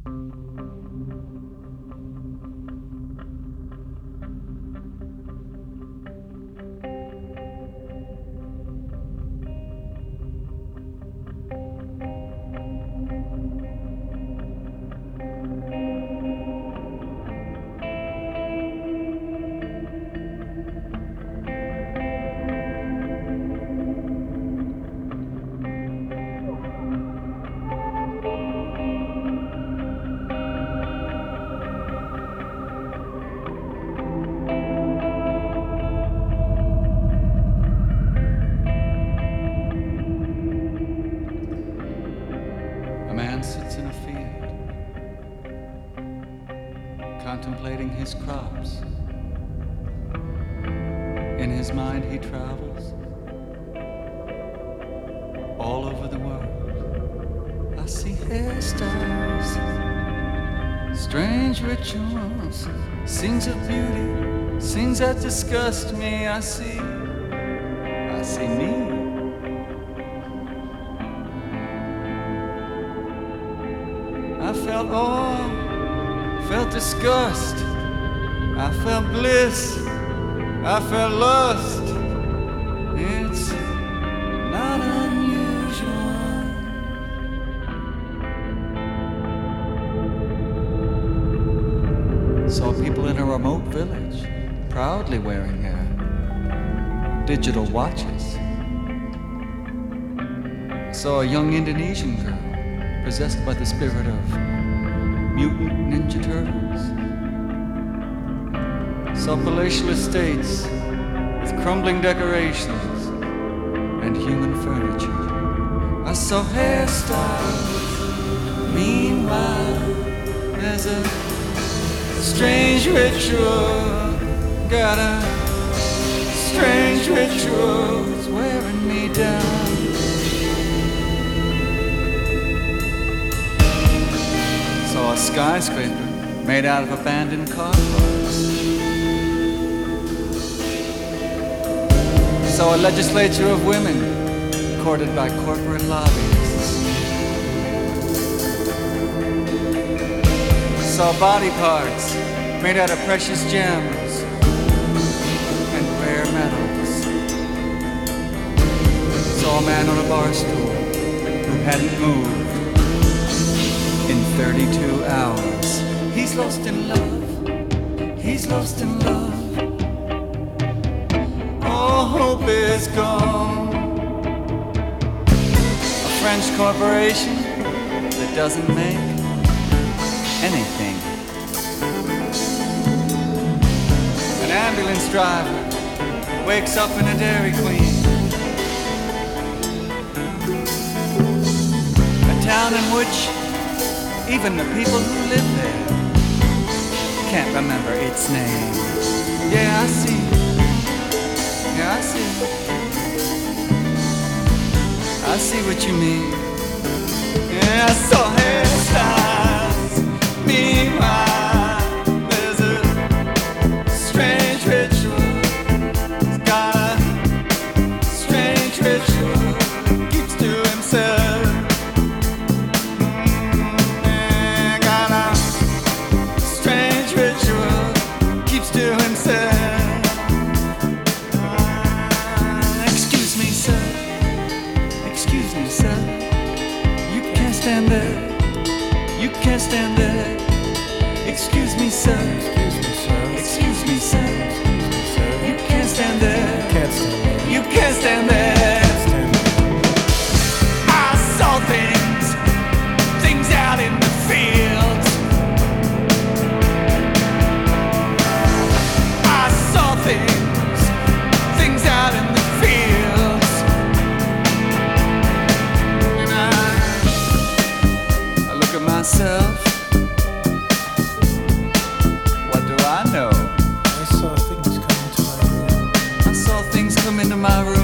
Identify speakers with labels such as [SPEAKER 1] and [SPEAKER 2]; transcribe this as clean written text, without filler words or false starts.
[SPEAKER 1] A man sits in a field, contemplating his crops. In his mind he travels all over the world. I see hairstyles, strange rituals, scenes of beauty, scenes that disgust me. I see me. I felt awe, felt disgust, I felt bliss, I felt lust. It's not unusual. Saw people in a remote village proudly wearing their digital watches. Saw a young Indonesian girl possessed by the spirit of mutant Ninja Turtles. Saw palatial estates with crumbling decorations and human furniture. I saw hairstyles. Meanwhile, there's a strange ritual. Got a strange ritual. It's wearing me down. Saw a skyscraper made out of abandoned car parts. Saw a legislature of women courted by corporate lobbyists. Saw body parts made out of precious gems and rare metals. Saw a man on a bar stool who hadn't moved in 32 hours. He's lost in love. He's lost in love. All hope is gone. A French corporation that doesn't make anything. An ambulance driver wakes up in a Dairy Queen. A town in which even the people who live there can't remember its name. Yeah, I see. Yeah, I see. I see what you mean. Yeah, I saw hairstyles. Meanwhile, there's a strange ritual. It's got a strange ritual. Keeps to himself. To himself. Excuse me, sir. Excuse me, sir. You can't stand there. You can't stand there. Excuse me, sir. Excuse me, sir. Excuse me, sir. You can't stand there. You can't stand there. I saw things out in the fields. Things out in the fields. And I look at myself. What do I know?
[SPEAKER 2] I saw things come into my room.
[SPEAKER 1] I saw things come into my room.